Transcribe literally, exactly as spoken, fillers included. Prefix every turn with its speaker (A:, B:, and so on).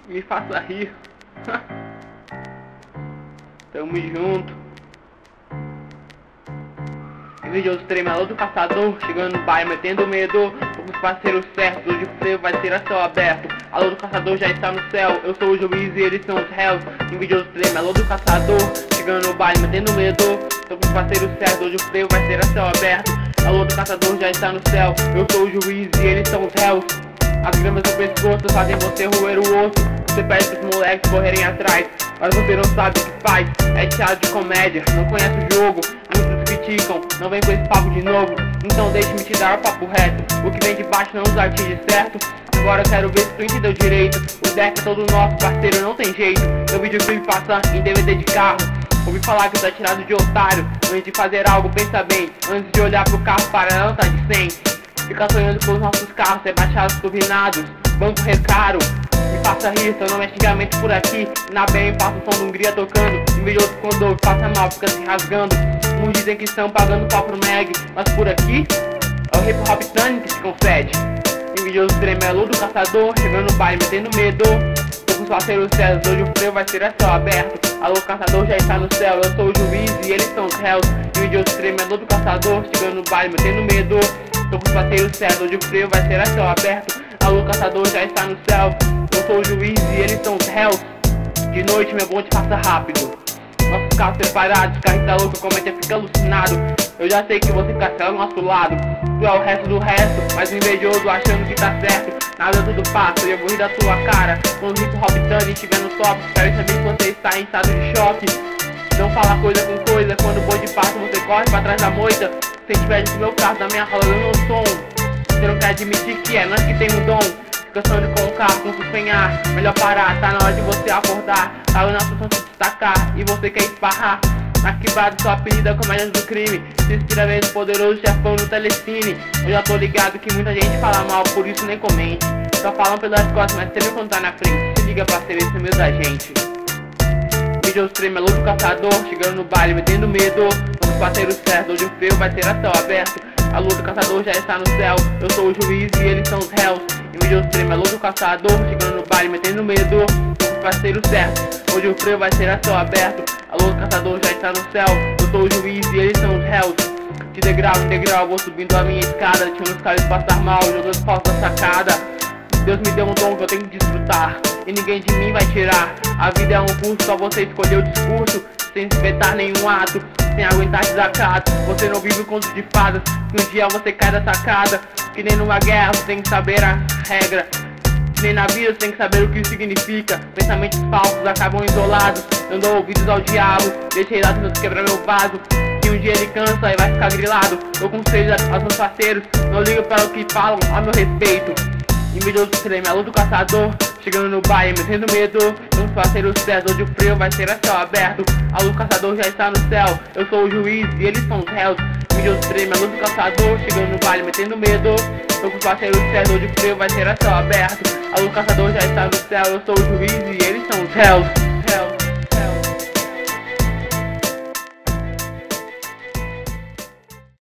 A: Me faça rir. Tamo junto. Invejoso tremendo do caçador, chegando no bairro metendo medo. Com os parceiros certos, hoje o freio vai ser a céu aberto. Alô do caçador já está no céu, eu sou o juiz e eles são os réus. Invejoso tremendo do caçador, chegando no bairro metendo medo. Tô com os parceiros certos, hoje o freio vai ser a céu aberto. Alô do caçador já está no céu, eu sou o juiz e eles são os réus. As gramas do pescoço fazem você roer o osso. Você pede pros moleques correrem atrás, mas você não sabe o que faz. É teatro de comédia, não conhece o jogo. Muitos criticam, não vem com esse papo de novo. Então deixe-me te dar o papo reto. O que vem de baixo não nos atinge, certo? Agora eu quero ver se tu entendeu direito. O deck é todo nosso, parceiro, não tem jeito. Meu videoclipe passa em D V D de carro. Ouvi falar que tá tirado de otário. Antes de fazer algo, pensa bem. Antes de olhar pro carro, para não tá de cem. Fica sonhando com os nossos carros, ser baixados, turbinados, banco recaro. Me faça rir, seu nome é xingamento por aqui. Na B M passa o som do Hungria tocando. Invejoso quando ouve, passa mal, fica se rasgando. Uns dizem que estão pagando pau pro Meg, mas por aqui é o hip hop Tani que se concede. Invejoso tremelo do caçador, chegando no baile metendo medo. Tô com os parceiros sérios, hoje o freio vai ser a céu aberto. Alô caçador já está no céu, eu sou o juiz e eles são os réus. Invejoso tremelo do caçador, chegando no baile metendo medo. Tô com os parceiros sérios, hoje o freio vai ser a céu aberto. Alô caçador já está no céu, eu sou o juiz e eles são os réus. De noite meu bonde passa rápido, nossos carros separados, carro tá louco, como é que fica alucinado. Eu já sei que você cancela ao nosso lado. Tu é o resto do resto, mas invejoso achando que tá certo. Nada tudo passa, eu vou rir da tua cara. Quando o hip hop Tani estiver no top, quero saber que você está em estado de choque. Não fala coisa com coisa, quando o bonde passa você corre pra trás da moita. Se tiver no meu carro, da minha rola do meu som. Você não quer admitir que é nós que tem um dom. Fica sonhando com o carro, com suspenhar. Melhor parar, tá na hora de você acordar. Tá na função se destacar e você quer esparrar. Na quebrada sua apelida comédia do crime. Se inspira mesmo poderoso chefão no telecine. Eu já tô ligado que muita gente fala mal, por isso nem comente. Só falam pelas costas, mas sempre quando tá na frente. Se liga pra ser esse medo da gente. Invejoso tremelo do caçador, chegando no baile metendo medo. Com os parceiros certos, hoje o freio vai ser a céu aberto. A luz do caçador já está no céu, eu sou o juiz e eles são os réus. Invejoso tremelo do caçador, chegando no baile metendo medo. Com os parceiros certos, hoje o freio vai ser a céu aberto. A luz do caçador já está no céu, eu sou o juiz e eles são os réus. De degrau em degrau vou subindo a minha escada, deixando os caras passar mal, jogando falsa sacada. Deus me deu um dom que eu tenho que desfrutar, e ninguém de mim vai tirar. A vida é um curso, só você escolher o discurso, sem espetar nenhum ato, sem aguentar desacato. Você não vive um conto de fadas, que um dia você cai da sacada. Que nem numa guerra você tem que saber a regra, que nem na vida você tem que saber o que significa. Pensamentos falsos acabam isolados, não dou ouvidos ao diabo. Deixei lá tentar quebrar meu vaso, que um dia ele cansa e vai ficar grilado. Eu conselho aos meus parceiros, não ligo para o que falam a meu respeito. Invejoso tremelo do caçador, chegando no baile metendo medo. Com os parceiros certos, hoje o freio vai ser a céu aberto. A luz do caçador já está no céu, eu sou o juiz e eles são os réus. Invejoso tremelo do caçador, chegando no baile metendo medo. Tô com os parceiros certos, hoje o freio vai ser a céu aberto. A luz do caçador já está no céu, eu sou o juiz e eles são os réus.